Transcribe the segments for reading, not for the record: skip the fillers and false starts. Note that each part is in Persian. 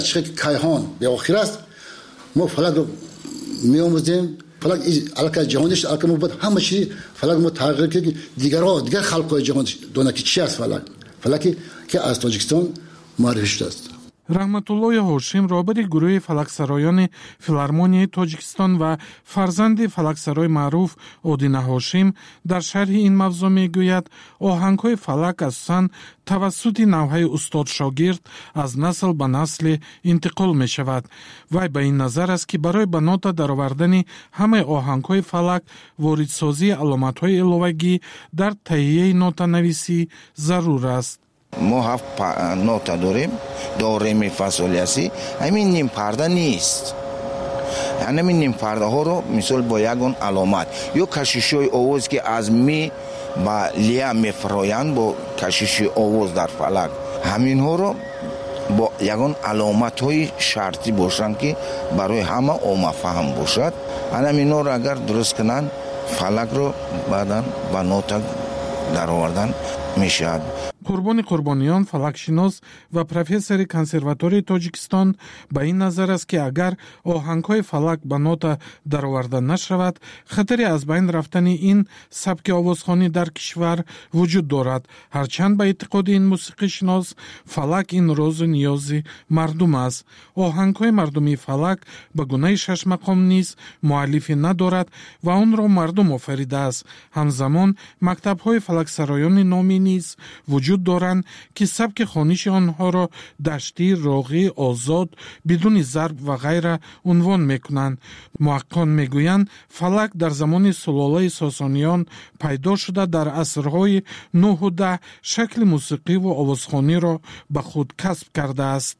عشق کیهان به آخر است. ما فلک رو می‌آموزیم، فلک علاقه جهانیش علاقه ما بود همه چیز فلک ما تغییر که دیگر خلق‌های جهان دونه که چی است فلکی که از تاجیکستان معرفی شده است. رحمتالله هاشم رهبر گروه فلکسرایان فیلارمونیای تاجیکستان و فرزند فلکسرای معروف اودینه هاشم در شرح این موضوع میگوید آهنگ‌های فلک اساساً توسط نوهای استاد شاگرد از نسل به نسل انتقال می شود. وی به این نظر است که برای به نوتا درآوردن همه آهنگ‌های فلک واردسازی علامت‌های الوهگی در تهیه نوتا نویسی ضرور است. ما 7 نوتا داریم، دو ره می فا صل لا سی. همین نیم پرده نیست. همین نیم پرده ها رو مثال با یگان علامت یا کشش‌های آواز که از می با لیا می فرایند با کشش آواز در فلک، همین ها رو با یگان علامت های شرطی باشند که برای همه عامه فهم باشد. همین ها رو اگر درست کنن فلک رو بعداً با نوتا در آوردن می شود. قربانیان فلکشناس و پروفسور کنسرواتوری تاجیکستان به این نظر است که اگر آهنگ‌های فلک به نوتا درآورده نشود خطری از بین رفتن این سبک آوازخوانی در کشور وجود دارد. هرچند به اعتقاد این موسیقی شناس فلک این راز و نیاز مردم است. آهنگ‌های مردمی فلک به گونه 6 مقام نیز مؤلفی ندارد و آن را مردم آفریده است. همزمان مکتب‌های فلکسرایان نامی نیز وجود دارند که سبک خوانش آنها را دشتی، راقی، آزاد، بدون ضرب و غیره عنوان میکنند. محققان میگویند فلک در زمان سلاله ساسانیان پیدا شده در عصرهای 9 و 10 شکل موسیقی و آوازخوانی را به خود کسب کرده است.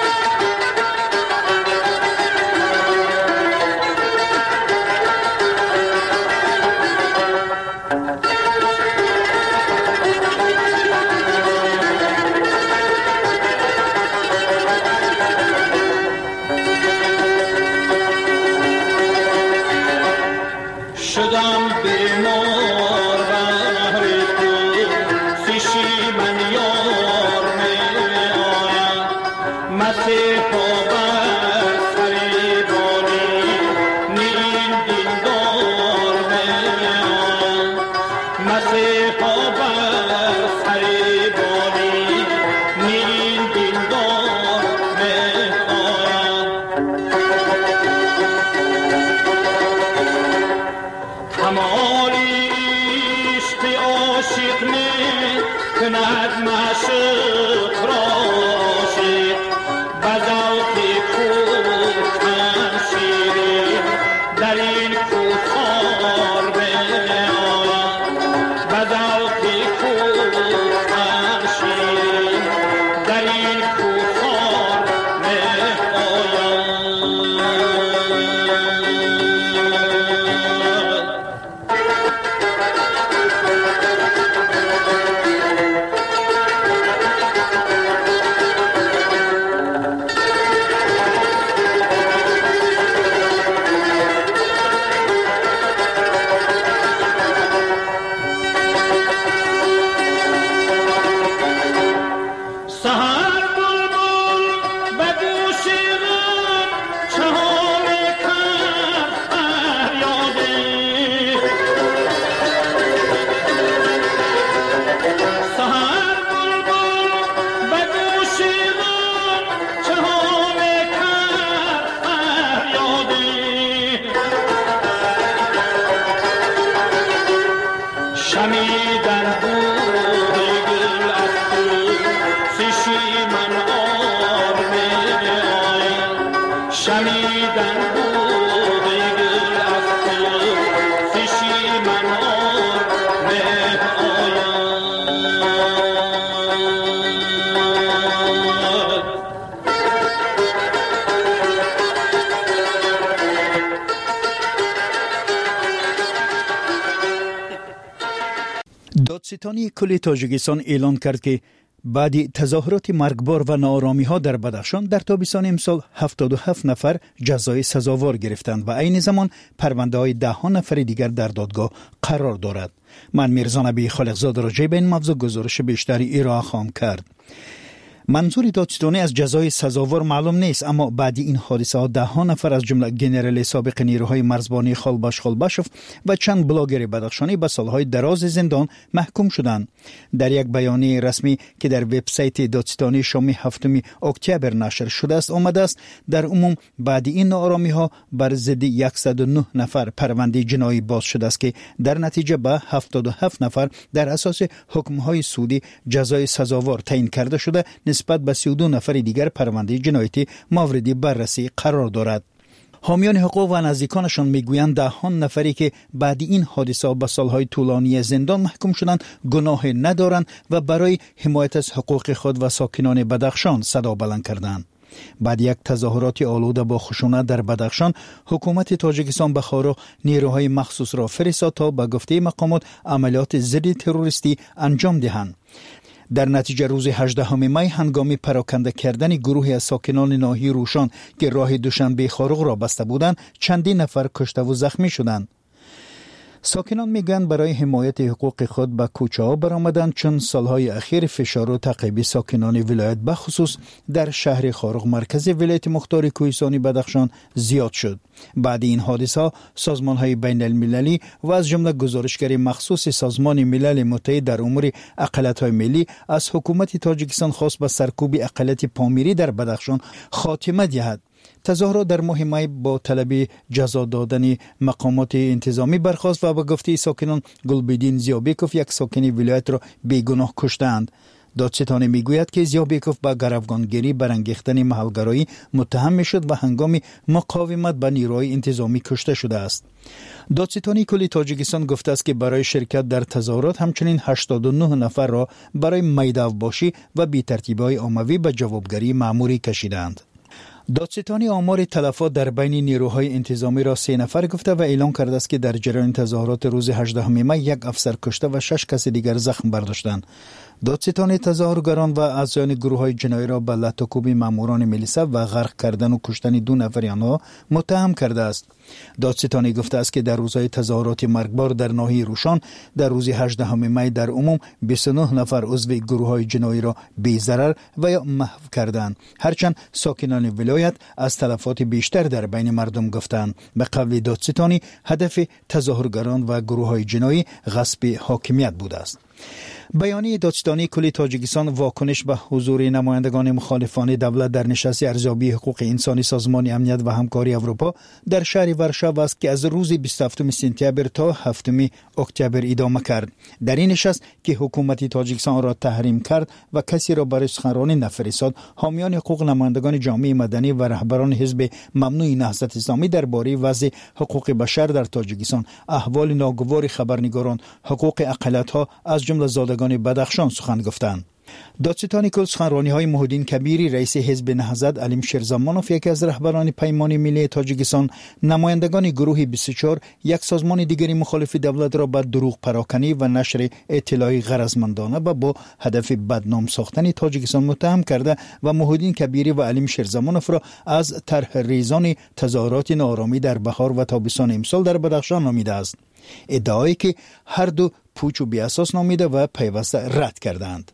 دادستانی کل تاجیکستان اعلان کرد که بعد تظاهرات مرگبار و ناآرامی ها در بدخشان در تابستان امسال 77 نفر جزای سزاوار گرفتند و عین زمان پرونده های 10 نفر دیگر در دادگاه قرار دارد. من میرزا نبی خالقزاده راجع به این موضوع گزارش بیشتری ارائه خواهم کرد. منظور دادستانی از جزای سزاوار معلوم نیست، اما بعد این حادثه ها 10 نفر از جمله گنرال سابق نیروهای مرزبانی خالباشوف و چند بلاگر بدخشانی به سالهای دراز زندان محکوم شدند. در یک بیانیه رسمی که در وبسایت دادستانی شام 7 اکتبر نشر شده است آمده است در عموم بعد این ناآرامی ها بر ضد 109 نفر پرونده جنایی باز شده است که در نتیجه به 77 نفر در اساس حکم های سودی جزای سزاوار تعیین کرده شده، نسبت به 32 نفر دیگر پرونده جنایتی مورد بررسی قرار دارد. حامیان حقوق و نزدیکانشان میگویند 10 نفری که بعد این حادثه به سالهای طولانی زندان محکوم شدند گناه ندارند و برای حمایت از حقوق خود و ساکنان بدخشان صدا بلند کردند. بعد یک تظاهرات آلوده با خشونت در بدخشان، حکومت تاجیکستان به خارو نیروهای مخصوص را فرستاد تا به گفته مقامات عملیات ضد تروریستی انجام دهند. در نتیجه روز 18 می هنگام پراکنده کردن گروهی از ساکنان ناحیه روشان که راه دوشنبه خارق را بسته بودند، چندین نفر کشته و زخمی شدند. ساکنان میگن برای حمایت حقوق خود به کوچه ها برآمدند، چون سالهای اخیر فشار و تعقیب ساکنان ولایت بخصوص در شهر خارق مرکز ولایت مختار کوهستانی بدخشان زیاد شد. بعد این حادثه سازمان های بین المللی و از جمله گزارشگر مخصوص سازمان ملل متحد در امور اقلیت های ملی از حکومت تاجیکستان خواست به سرکوب اقلیت پامیری در بدخشان خاتمه دهد. تظاهرات در ماه می با طلب جزا دادن مقامات انتظامی برخاست و به گفته ساکنان گلبدین زیابیکوف یک ساکن ولایت را بیگناه کشتند. دادستانی میگوید که زیابیکوف با گروگانگیری برانگیختن محلگرایی متهم میشد و هنگام مقاومت به نیروهای انتظامی کشته شده است. دادستانی کلی تاجیکستان گفته است که برای شرکت در تظاهرات همچنین 89 نفر را برای میدان‌باشی و بی‌ترتیبی‌های عمومی به جوابگری مأموری کشیدند. دادستانی آمار تلفات در بین نیروهای انتظامی را 3 نفر گفته و اعلام کرده است که در جریان تظاهرات روز 18 می 1 افسر کشته و 6 کس دیگر زخم برداشتند. دادستان تظاهرگران و اعضایان گروه‌های جنایی را به لطوکوبی ماموران ملیسا و غرق کردن و کشتن 2 نفر آنها متهم کرده است. دادستانی گفته است که در روزهای تظاهرات مرگبار در ناحیه روشان در روز 18 می در عموم 29 نفر عضو گروه‌های جنایی را بی‌ضرر و یا محو کردند، هرچند ساکنان ولایت از تلفات بیشتر در بین مردم گفتند. به قول دادستانی هدف تظاهرگران و گروه‌های جنایی غصب حاکمیت بوده است. بیانیه دادستانی کلی تاجیکستان واکنش به حضور نمایندگان مخالفان دولت در نشست ارزیابی حقوق انسانی سازمان امنیت و همکاری اروپا در شهر ورشو است که از روز 27 سپتامبر تا 7 اکتبر ادامه کرد. در این نشست که حکومت تاجیکستان را تحریم کرد و کسی را برای سخنرانی نفرستاد، حامیان حقوق، نمایندگان جامعه مدنی و رهبران حزب ممنوع نهضت اسلامی درباره وضع حقوق بشر در تاجیکستان، احوال ناگوار خبرنگاران، حقوق اقلیت‌ها از جمله زادگان بدخشان سخن گفتند. دادستانی کل سخنرانی‌های محیدین کبیری رئیس حزب نهضت، علیم شیرزمانوف یکی از رهبران پیمان ملی تاجیکستان، نمایندگان گروه 24 یک سازمان دیگری مخالف دولت را به دروغ پراکنی و نشر اطلاعی غرضمندانه و با هدف بدنام ساختن تاجیکستان متهم کرده و محیدین کبیری و علیم شیرزمانوف را از طرح ریزان تظاهرات ناآرامی در بهار و تابستان امسال در بدخشان نامیده است. ادعایی که هر دو پوچ و بی اساس نامیده و پیوسته رد کردند.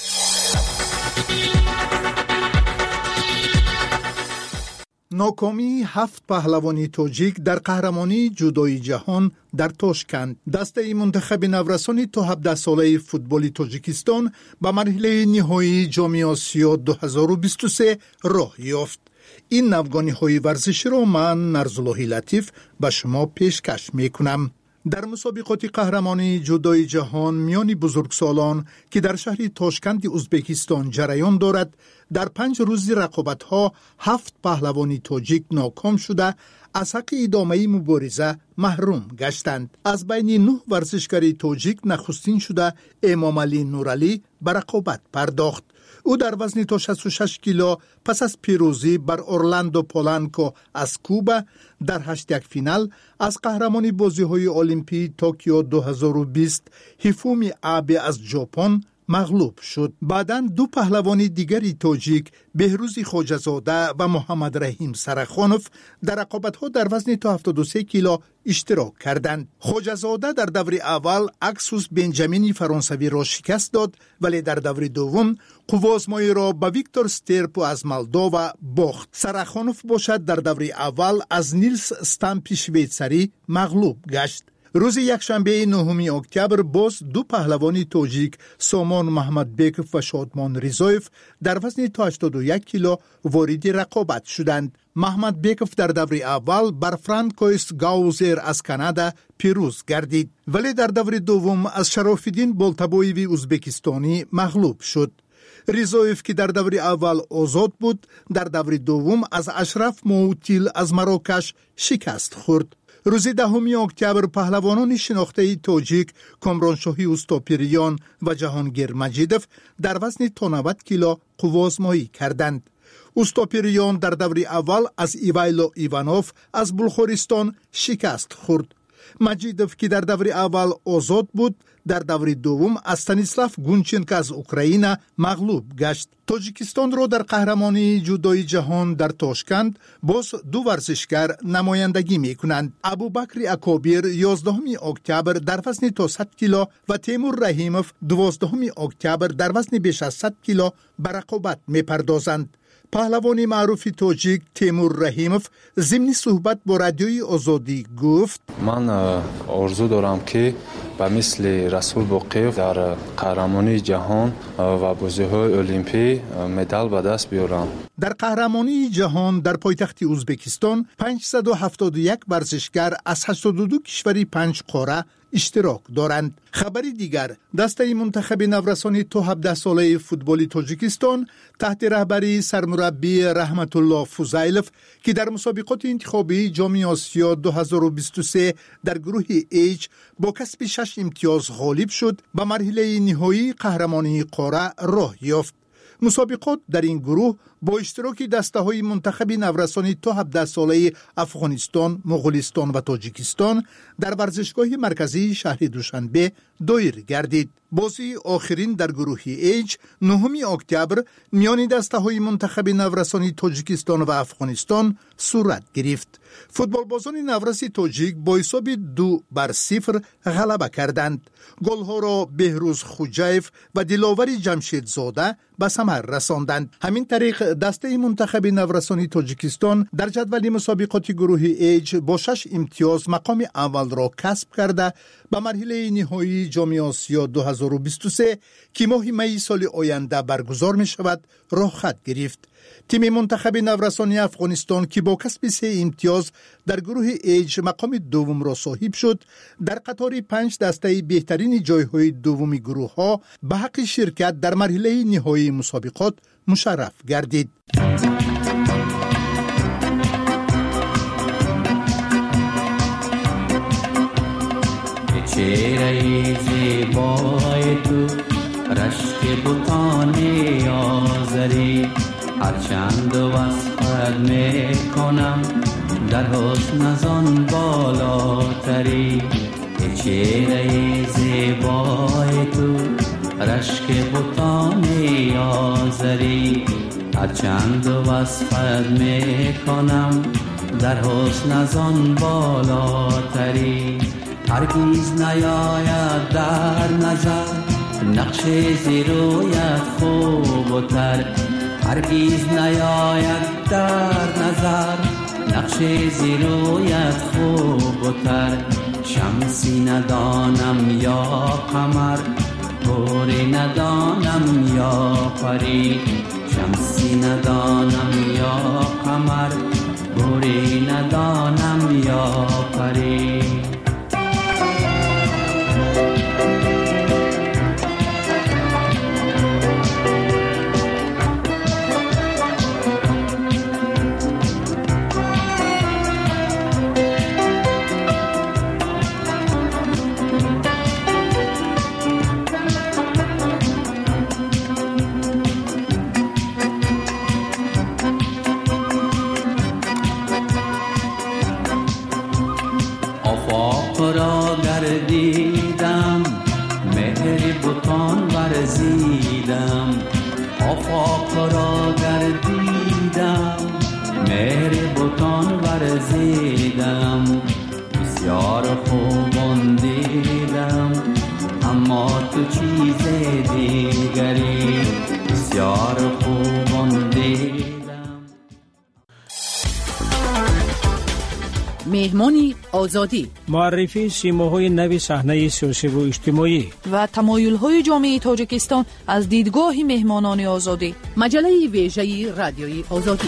ناکامی 7 پهلوانی تاجیک در قهرمانی جودوی جهان در تاشکند. دسته منتخب نورسان تا 17 ساله فوتبال تاجیکستان به مرحله نهایی جام آسیا 2023 راه یافت. این نوگانی‌های ورزشی را من نرزاللهی لطیف به شما پیشکش می‌کنم. در مسابقات قهرمانی جودوی جهان میان بزرگسالان که در شهر تاشکند ازبکستان جریان دارد، در 5 روز رقابت‌ها 7 پهلوانی تاجیک ناکام شده از حق ادامه مبارزه محروم گشتند. از بین 9 ورزشکار تاجیک نخستین شده امام علی نورعلی به رقابت پرداخت. او در وزن تا 66 کیلو پس از پیروزی بر اورلاندو پولانکو از کوبا در 8 فینال از قهرمان بازی‌های المپیک توکیو 2020 هیفومی آبه از ژاپن مغلوب شد. بعداً دو پهلوان دیگری تاجیک بهروز خواجه‌زاده و محمد رحیم سرخانوف در رقابت‌ها در وزن تا 73 کیلو اشتراک کردند. خواجه‌زاده در دور اول اکسوس بنجامین فرانسوی را شکست داد، ولی در دور دوم قوازمایی را به ویکتور سترپو از مولداوا باخت. سرخانوف باشد در دور اول از نیلس استامپ شویتساری مغلوب گشت. روز یکشنبه 9 اکتبر باز دو پهلوان تاجیک سامان محمد بیکوف و شادمان رضایف در وزن تا 81 کیلو وارد رقابت شدند. محمد بیکوف در دور اول بر فرانکویس گاوزر از کانادا پیروز گردید، ولی در دور دوم از شرافالدین بالتبایوی ازبکستانی مغلوب شد. رضایف که در دور اول آزاد بود، در دور دوم از اشرف موتیل از مراکش شکست خورد. روز 10 اکتبر پهلوانان شناخته تاجیک کامرانشاهی اوستاپیریان و جهانگیر مجیدوف در وزن تا 90 کیلو قوازمایی کردند. اوستاپیریان در دور اول از ایوایلو ایوانوف از بلغارستان شکست خورد. مجیدوف که در دور اول آزاد بود، در دور دوم از ستانیسلاف گونچنکو از اوکراین مغلوب گشت. تاجیکستان را در قهرمانی جودوی جهان در تاشکند باز دو ورزشگر نمایندگی می کنند. ابوبکر اکابیر 11 اکتبر در وزن تا 100 کیلو و تیمور رحیموف 12 اکتبر در وزن بیش از 100 کیلو به رقابت می پردازند. پهلوان معروف تاجیک تیمور رحیموف ضمن صحبت با رادیوی آزادی گفت: من آرزو دارم که به مثل رسول باقیف در قهرمانی جهان و بازی‌های المپیک مدال به دست بیارم. در قهرمانی جهان در پایتخت ازبکستان 571 ورزشگر از 82 کشوری 5 قاره اشتراک دارند. خبری دیگر، دسته منتخب نورسان تا 17 ساله فوتبال تاجیکستان تحت رهبری سرمربی رحمت الله فوزایلوف که در مسابقات انتخابی جام آسیا 2023 در گروه H با کسب 6 امتیاز غالب شد، به مرحله نهایی قهرمانی قاره راه یافت. مسابقات در این گروه با اشتراک دسته‌های منتخب نورسان تا 17 ساله افغانستان، مغولستان و تاجیکستان در ورزشگاه مرکزی شهر دوشنبه دایر گردید. بازی آخرین در گروه H 9 اکتبر میان دسته‌های منتخب نورسان تاجیکستان و افغانستان صورت گرفت. فوتبالبازان نورس تاجیک با حساب 2-0 غلبه کردند. گل‌ها را بهروز خوجایف و دلاور جمشیدزاده به ثمر رساندند. همین طریق دسته منتخب نورسان تاجیکستان در جدول مسابقات گروه H با 6 امتیاز مقام اول را کسب کرده به مرحله نهایی جام آسیا 2023 که ماه می سال آینده برگزار می شود راه خط گرفت. تیم منتخب نورسان افغانستان که با کسب 3 امتیاز در گروه H مقام دوم را صاحب شد، در قطار 5 دسته بهترین جایهای دومی گروه ها به حق شرکت در مرحله نهایی مسابقات مشرف گردید. چهره زیبای تو رشک بوتانی آزری هرچند وصفت میکنم در حسن ازان بالاتری. چهره زیبای تو رشک بوتانی آزری هرچند وصفت میکنم در حسن ازان بالاتری. هرگیز نیاید در نظر نقش زیرویت خوب و تر، هرگیز نیاید در نظر نقش زیرویت خوب و تر. شمسی ندانم یا قمر، گوری ندانم یا پری. شمسی ندانم یا قمر، گوری ندانم یا پری. تو را گردیدم مهر بتان ورزیدم بسیار خوبان دیدم اما تو چیز دیگری بسیار خوبان دیدم. مهمانی آزادی، معرفی سیماهای نوی صحنه سیاسی و اجتماعی و تمایل‌های جامعه تاجیکستان از دیدگاه مهمانان آزادی. مجله ویژه رادیوی آزادی.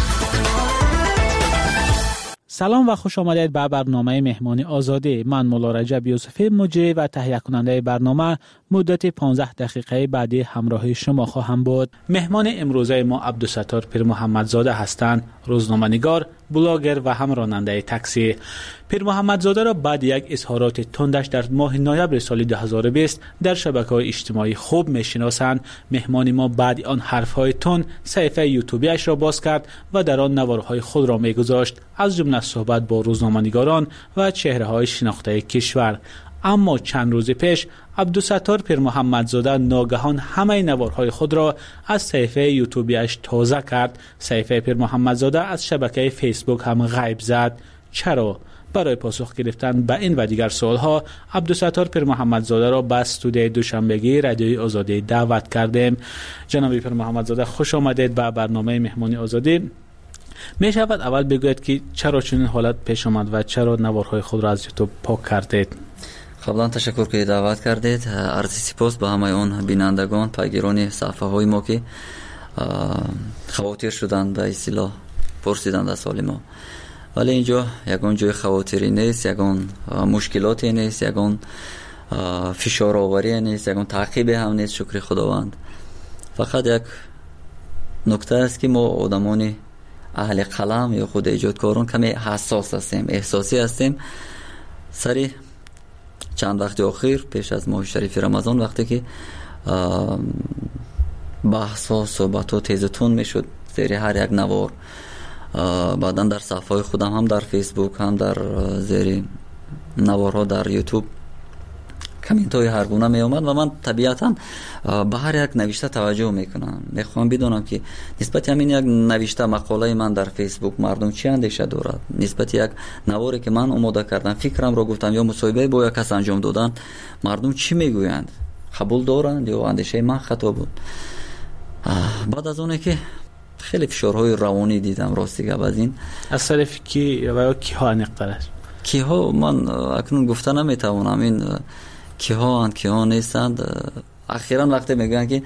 سلام و خوش آمدید به برنامه مهمانی آزادی. من مولا رجب یوسفی مجری و تهیه کننده برنامه مدت 15 دقیقه بعدی همراه شما خواهم بود. مهمان امروزه ما عبدالستار پیر محمدزاده هستند، روزنامه‌نگار، بلاگر و هم راننده تاکسی. پیر محمدزاده را بعد یک اظهارات تندش در ماه نوامبر سال 2020 در شبکه‌های اجتماعی خوب می‌شناسند. مهمان ما بعد آن حرف‌های تند صفحه یوتیوبیش را باز کرد و در آن نوارهای خود را می‌گذاشت، از جمله صحبت با روزنامه‌نگاران و چهره‌های شناخته کشور. اما چند روز پیش عبدالستار پیر محمدزاده ناگهان همه نوارهای خود را از صفحه یوتیوبیش تازه کرد. صفحه پیر محمدزاده از شبکه فیسبوک هم غیب زد. چرا؟ برای پاسخ گرفتن به این و دیگر سوالها عبدالستار پیر محمدزاده را به استودیوی دوشنبگی رادیوی آزادی دعوت کردیم. جناب پیر محمدزاده خوش آمدید به برنامه مهمانی آزادی. می شود اول بگوید که چرا چنین حالت پیش آمد و چرا نوارهای خود را از یوتیوب پاک کردید؟ قبلا تشکر که دعوت کردید. عرض سپاس به همه اون بینندگان پیگیران صفحه های ما که خواطر شدند به اصطلاح پرسیدند از سال ما. ولی اینجا یگان جای خواطری نیست، یگان مشکلاتی نیست، یگان فشار آوری نیست، یگان تعقیب هم نیست. شکر خداوند. فقط یک نکته است که ما آدمان اهل قلم یا خود ایجادکاران کمی حساس هستیم، احساسی هستیم. سری چند وقت اخیر پیش از ماه شریف رمضان وقتی که بحث و صحبت و تیزتون میشد زیر هر یک نوار، بعدا در صفحه خودم هم در فیسبوک هم در زیر نوارها در یوتیوب کامنت های هر گونه می اومد و من طبیعتا به هر یک نوشته توجه میکنم. میخوام بدونم که نسبت همین یک نوشته مقاله من در فیسبوک مردم چی اندیشه دارد، نسبت یک نواری که من آماده کردم فکرم رو گفتم یا مصاحبه با یک کس انجام دادن مردم چی میگویند، قبول دارند یا اندیشه من خطا بود. بعد از اونه که خیلی فشارهای روانی دیدم راستی گپ از این از طرف کی و کی ها نقطه‌اش کی ها من اکنون گفته نمیتوانم این کی ها اند کی ها نیستند. اخیراً وقتی میگن که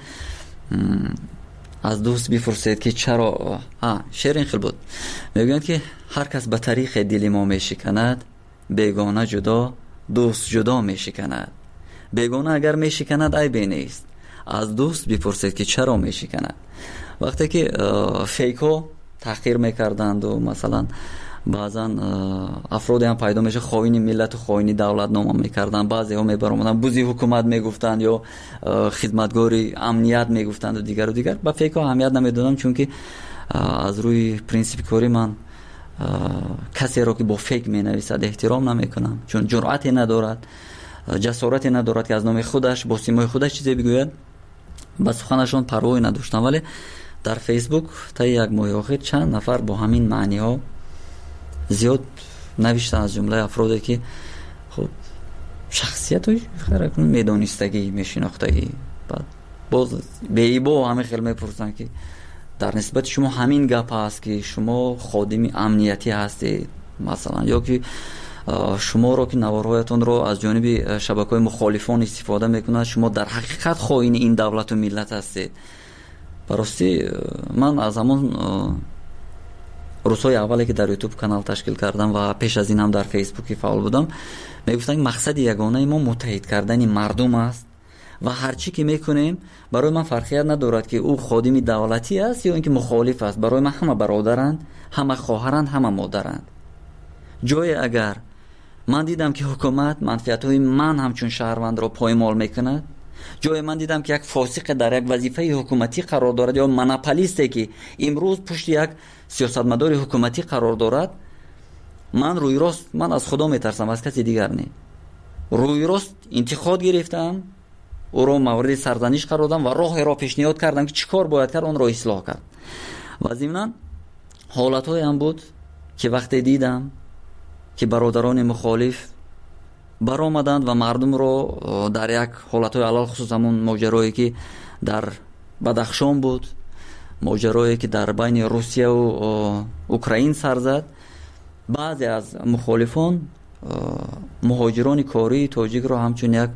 از دوست بپرسید که چرا شعر این خیلی بود، میگن که هر کس به طریق دل ما میشکند بیگانه جدا دوست جدا میشکند. بیگانه اگر میشکند عیبی نیست، از دوست بپرسید که چرا میشکند. وقتی که فیکو تحقیر میکردند و مثلا بعضا افرادی هم پیدا میشه خائن ملت و خائن دولت نام میکردن، بعضی ها میبرامدن بوزی حکومت میگفتند یا خدمتگاری امنیت میگفتند و دیگر با فیکو اهمیت نمیدادم، چون که از روی پرینسیپ کاری من کسی را که با فیک مینویسد احترام نمیکنم، چون جرأتی ندارد، جسارتی ندارد که از نام خودش با سیمای خودش چیزی بگوید. با سخنشون پروایی نداشتم. ولی در فیسبوک تا یک ماه اخیر چند نفر با همین معنی ها زیاد نوشتن، از جمله افرادی که خب شخصیت های خیلی میدانستگی میشناختگی، بعد باز به ایبا همه خیلی میپرسن که در نسبت شما همین گپ هست که شما خادم امنیتی هستید مثلا، یا که شما رو که نوارهایتون رو از جانب شبکه‌های مخالفان استفاده میکنند شما در حقیقت خائن این دولت و ملت هستید. براستی من از همون روزهای اولی که در یوتیوب کانال تشکیل کردم و پیش از این هم در فیسبوک فعال بودم میگفتن مقصد یگانه ما متحد کردن مردم است و هرچی که میکنیم برای من فرقیت ندارد که او خادم دولتی است یا اینکه مخالف است. برای من همه برادرند، همه خواهرند، همه مادرند. جای اگر من دیدم که حکومت منفعت‌های من همچون شهروند را پایمال میکند، جای من دیدم که یک فاسق در یک وظیفه حکومتی قرار دارد یا مناپولیستی که امروز پشت یک سیاستمدار حکومتی قرار دارد، من روی راست من از خدا میترسم، از کسی دیگر نه. روی راست انتقاد گرفتم، او را مورد سرزنش قرار دادم و راه را پیشنهاد کردم که چیکار باید کرد اون را اصلاح کرد. و ضمن حالت‌های هم بود که وقتی دیدم که برادران مخالف برآمدند و مردم رو در یک حالت‌های علل خصوص همون ماجرایی که در بدخشان بود، ماجرایی که در بین روسیه و اوکراین سر زد، بعضی از مخالفان مهاجران کاری تاجیک رو همچون یک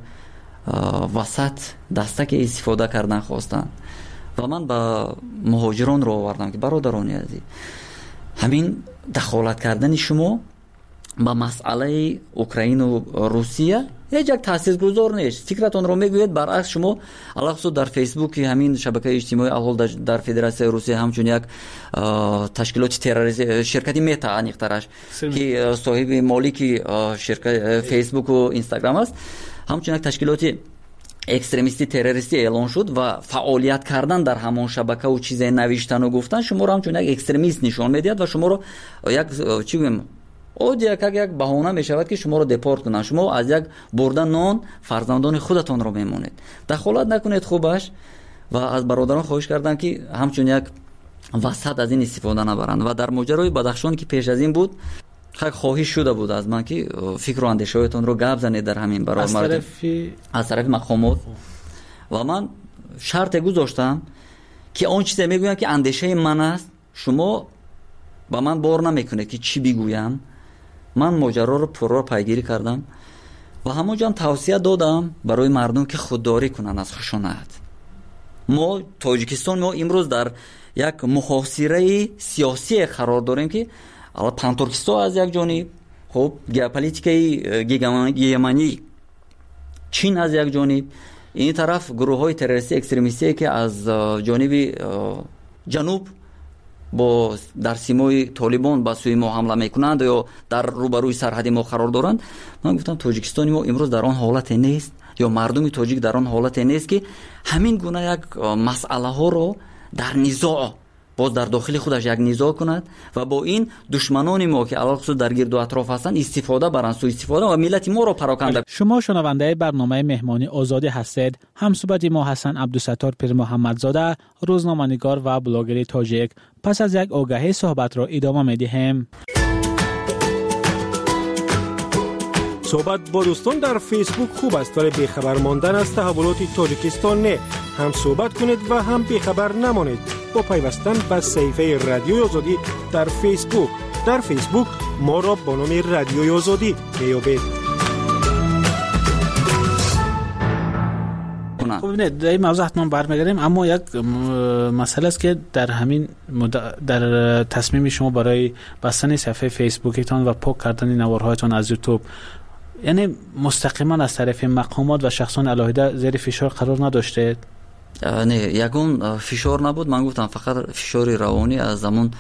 وسط دستک استفاده کردن خواستند و من با مهاجران رو آوردم که برادران عزیز، همین دخالت کردن شما با مسئله اوکراین و روسیه یک تاثیرگذار نیست. فکرتون رو میگوید برعکس شما علاوه در فیسبوک همین شبکه اجتماعی الحال در فدراسیون روسیه همچون یک تشکیلات تروریستی شرکتی متا انیخترش که صاحب مالک شرکت فیسبوک و اینستاگرام است، همچون یک تشکیلات اکستریمیستی تروریستی اعلان شد و فعالیت کردن در همون شبکه و چیزای نوشتن و گفتن شما رو همچون یک اکستریمیست نشان میدهد و شما رو یک چی بگم او یک بهانه می شود که شما رو دپورت کنن. شما از یک بردن نان فرزندان خودتان رو میمونید. دخالت نکنید خوبش و از برادران خواهش کردم که همچون یک وسط از این استفاده نبرند. و در ماجرای بدخشان که پیش از این بود خواهش شده بود از من که فکر و اندیشه‌تون رو گپ زنید در همین برابر از طرف مقامات و من شرط گذاشتم که اون چیزی میگویم که اندیشه من است شما با من بار نمیکنه که چی بگویم. من ماجرا رو پرو پیگیری کردم و همونجا هم توصیه دادم برای مردم که خودداری کنن از خشونت. ما تاجیکستان ما امروز در یک محاصره سیاسی قرار داریم که الان پانتورکستان از یک جانب، خب ژئوپلیتیکای گیمانی چین از یک جانب، این طرف گروه‌های تروریستی اکستریمیستی که از جانب جنوب با در سیمای طالبان با سوی ما حمله میکنند یا در روبروی سرحد ما قرار دارند. من گفتم تاجیکستان ما امروز در آن حالت نیست یا مردم تاجیک در آن حالت نیست که همین گونه یک مسئله ها رو در نزاع باز در داخل خودش یک نزاع کند و با این دشمنان ما که علاوه در گرد و اطراف هستند استفاده برند، سوء استفاده و ملت ما را پراکنده. شما شنونده برنامه مهمانی آزادی هستید. همصحبت ما حسن عبدالستار پیر محمدزاده، روزنامه‌نگار و بلاگر تاجیک. پس از یک آگهی صحبت را ادامه می‌دهیم. صحبت با دوستان در فیسبوک خوب است ولی بیخبر ماندن از تحولات تاجیکستان نه. هم صحبت کنید و هم بیخبر نمانید با پیوستن به صفحه رادیوی آزادی در فیسبوک. در فیسبوک ما را با نام رادیوی آزادی میابید. خب نه در این موضوع حتما برمیگردیم، اما یک مسئله است که در همین در تصمیم شما برای بستن صفحه فیسبوکتان و پاک کردن نوارهایتان از یوتیوب، یعنی مستقیما از طرف مقامات و شخصان علاهده زیر فشار قرار نداشته؟ نه، یگون فشار نبود. من گفتم فقط فشار روانی از زمان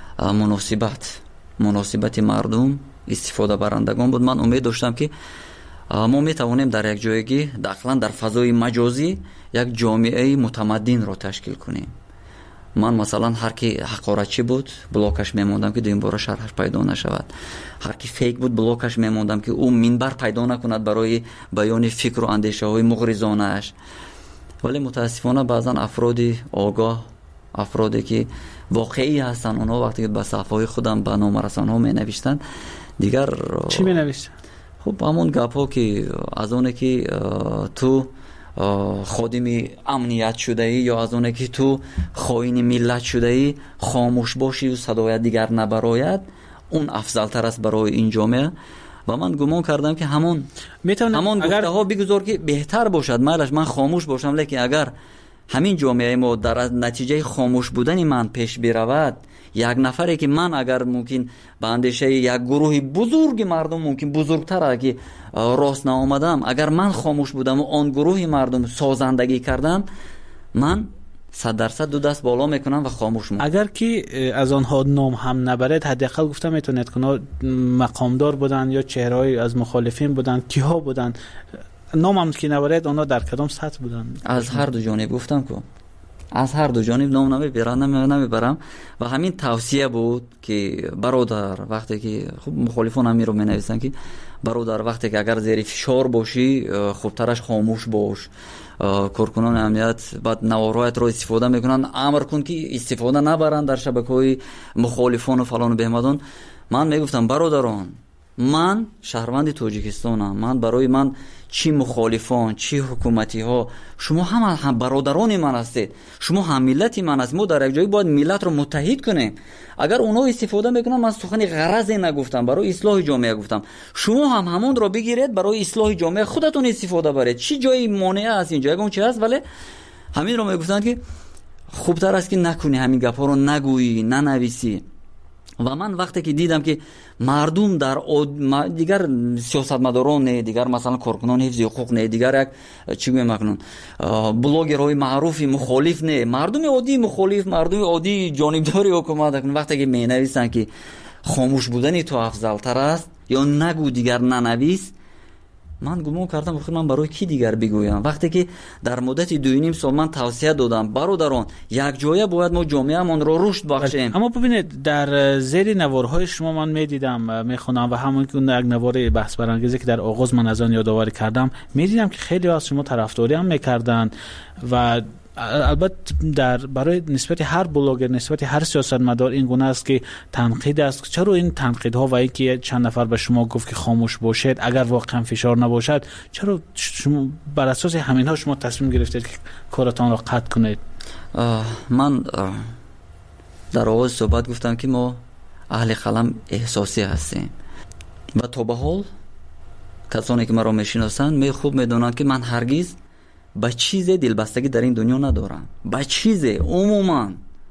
مناسبت مردم استفاده برندگان بود. من امید داشتم که ما میتوانیم در یک جایگی داخلا در فضای مجازی یک جامعه متمدن رو تشکیل کنیم. من مثلا هر کی حقارتچی بود بلاکش میموندم که دویم بار شرحش پیدا نشود. هر کی فیک بود بلاکش میموندم که او منبر پیدا نکند برای بیان فکر و اندیشه های مغرضانه اش. ولی متاسفانه بعضا افرادی آگاه، افرادی که واقعی هستن، اونا وقتی که به صفحه خودم به نام رسانه‌ها می نوشتن دیگر چی می نوشتن؟ خب همون گپ‌ها که از اونه که تو خادم امنیت شده ای یا از اونه که تو خائن ملت شده ای خاموش باشی و صدایت دیگر نبراید، اون افضل تر است برای این جامعه. و من گمان کردم که همون گفته ها بگذار که بهتر باشد. من خاموش باشم، لیکن اگر همین جامعه ما در نتیجه خاموش بودن من پیش برود، یک نفری که من اگر ممکن به اندیشه یک گروه بزرگ مردم ممکن بزرگتر که راست نآمدم، اگر من خاموش بودم و آن گروه مردم سازندگی کردم، من 100% دو دست بالا میکنم و خاموش میکنم. اگر که از آنها نام هم نبرد، حداقل گفتم میتونید که مقامدار بودن یا چهره‌ای از مخالفین بودن، کیها بودن، نام هم که نبرد آنها در کدام سطح بودن؟ از هر دو جانب گفتم که از هر دو جانب نام نمیبرم و همین توصیه بود که برادر وقتی که خب مخالفان هم رو می نویسن که برادر وقتی که اگر زیر فشار باشی خوبترش خاموش باش. کارکنان امنیت بعد نوارهایت رو استفاده میکنن، امر کن که استفاده نبرن در شبکه‌های مخالفان و فلان و بهمدان. من میگفتم برادران، من شهروند تاجیکستانم، من برای من چی مخالفان چی حکومتی ها شما هم برادران من هستید، شما هم ملت من هستید. ما در یک جایی باید ملت رو متحد کنیم. اگر اونا استفاده میکنن، من سخن غرضی نگفتم، برای اصلاح جامعه گفتم، شما هم همون رو بگیرید برای اصلاح جامعه خودتون استفاده برید. چی جایی مانع است اینجا اون چی هست؟ ولی همین رو میگفتن که خوبتر است که نکنی، همین گپا رو نگویی ننویسی. و من وقتی که دیدم که مردم در دیگر سیاستمداران نه، دیگر مثلا کارکنان حفظ حقوق نه، دیگر یک چی میگم مکنون بلاگرهای معروفی مخالف نه، مردم عادی مخالف، مردم عادی جانبداری حکومت کن، وقتی که می نویسن که خاموش بودن تو افضل تر است یا نگو دیگر ننویس، من گمان کردم بخیر من برای کی دیگر بگویم. وقتی که در مدت 2.5 سال من توصیه دادم برادران یک جایه باید ما جامعه‌مان رو رشد بخشیم. اما ببینید در زیر نوارهای شما من میدیدم میخونم و همون که یک نوار بحث برانگیزی که در آغاز من از آن یادآوری کردم میدیدم که خیلی از شما طرفداری هم میکردن و البته برای نسبت هر بلاگر، نسبت هر سیاستمدار این گونه است که تنقید است. چرا این تنقیدها و اینکه چند نفر به شما گفت که خاموش باشید اگر واقعا فشار نباشد، چرا شما بر اساس همینها شما تصمیم گرفتید که کارتان را قطع کنید؟ من در آغاز صحبت گفتم که ما اهل قلم احساسی هستیم و تا به حال کسانی که مرا میشناسند خوب میدونند که من هرگز با چیز دلبستگی در این دنیا ندارم. با چیز عموما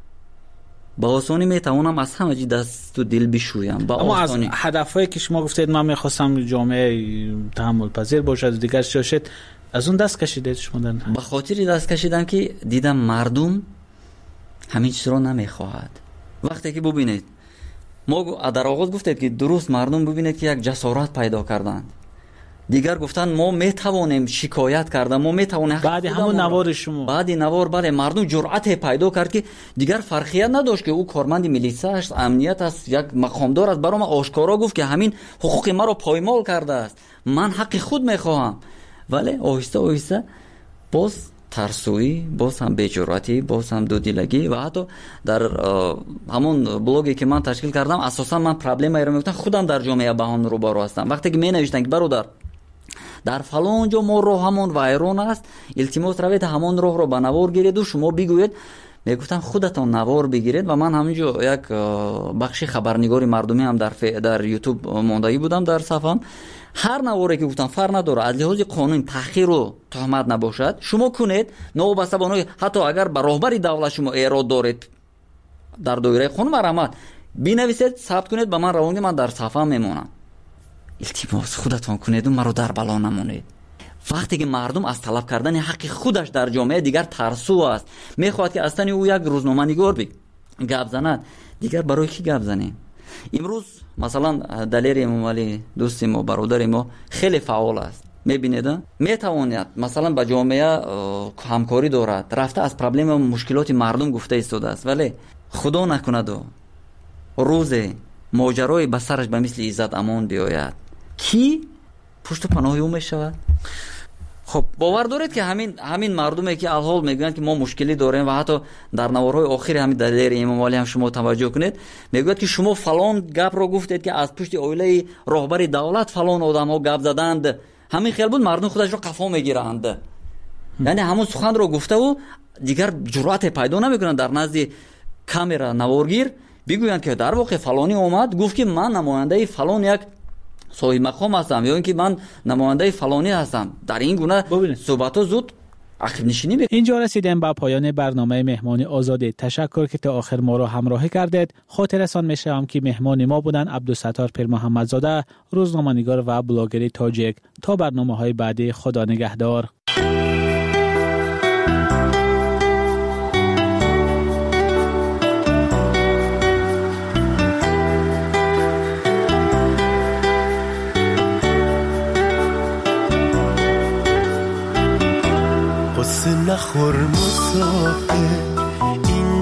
با آسانی میتوانم از همه چیز دست و دل بشویم. اما از هدفهایی که شما گفتید من میخواستم جامعه تحمل پذیر باشد دیگر شاشد، از اون دست کشیدید شما؟ به خاطر دست کشیدم که دیدم مردم همین چیز رو نمیخواهد. وقتی که ببینید ما در آغاز گفتید که درست مردم ببینید که یک جسارت پیدا کردند، دیگر گفتن ما میتوانیم شکایت کردن، ما میتوانیم بعد همون نوار شما بعد نوار بله مردم جرأت پیدا کرد که دیگر فرقیت نداشت که او کارمند میلیسا است، امنیت است، یک مقامدار است، برام آشکارا گفت که همین حقوق ما رو پایمال کرده است، من حق خود میخواهم. ولی آهسته آهسته باز ترسویی، باز هم بی‌جرأتی، باز هم دودیلگی و حتی در همون بلاگی که من تشکیل کردم اساسا من پرابلمی رو میگفتم خودم در جامعه با هم روبرو هستم. وقتی که می نوشتن که برادر در فلان جا ما راه همون وایرون است، التماس روید همون راه رو به نوار گیرید و شما بگوید، میگفتن خودتون نوار بگیرید. و من همینجا یک بخشی خبرنگاری مردمی هم در یوتیوب موندایی بودم در صفحم. هر نواری که گفتم فرق نداره، از لحاظ قانون تحقیر و تهمت نباشد شما کنید، نوبسته بانوی حتی اگر به راهبری دولت شما ایراد دارید در دایره قانون مرامت بنویسید، ثبت کنید، به من روانگی، من در صفحه میمونم. التماس خودتون کنید و مرا در بلا نمونید. وقتی که مردم از طلب کردن حق خودش در جامعه دیگر ترسو است، میخواد که اصلا او یک روزنامه نگار گپ زند، دیگر برای کی گپ زنیم؟ امروز مثلا دلیر امام علی دوست ما برادر ما خیلی فعال است، میبینید میتواند مثلا با جامعه همکاری دارد، رفته از پرابلم و مشکلات مردم گفته ایستاده است، ولی خدا نکند و روز ماجرای به سرش به مثل عزت امان بیاید کی پشت و پناه او میشود؟ خب باور دارید که همین مردمی که الحال میگن که ما مشکلی داریم و حتی در نوارهای آخر همین دلیر امام علی هم شما توجه کنید میگوید که شما فلان گپ رو گفتید که از پشت اویله راهبر دولت فلان آدم ها گپ زدند، همین خیال بود مردم خودش رو قفا میگیرند. یعنی همون سخن رو گفته و دیگر جرأت پیدا نمیکنن در نزد کامera نوارگیر بگویند که در واقع فلانی اومد گفت که من نماینده فلان یک صاحب مقام هستم یا اینکه من نماینده فلانی هستم. در این گونه صحبت ها زود عقب نشینی میکنه. اینجا رسیدیم به پایان برنامه مهمانی آزاده. تشکر که تا آخر ما را همراهی کردید. خاطرتان میشم که مهمان ما بودن عبدالستار پیر محمدزاده، روزنامه‌نگار و بلاگر تاجیک. تا برنامه‌های بعدی، خدا نگهدار. نخور مسافر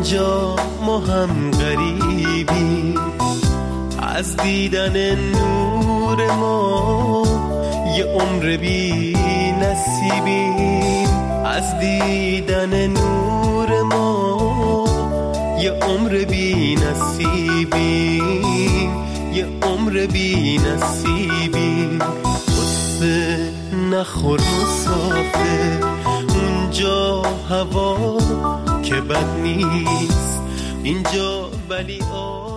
اینجا ما هم غریبیم، از دیدن نور ما یه عمر بی نصیبیم، از دیدن نور ما یه عمر بی نصیبیم، یه عمر بی نصیبیم. قصه نخور مسافر، اونجا هوا که بد نیست، اینجا ولی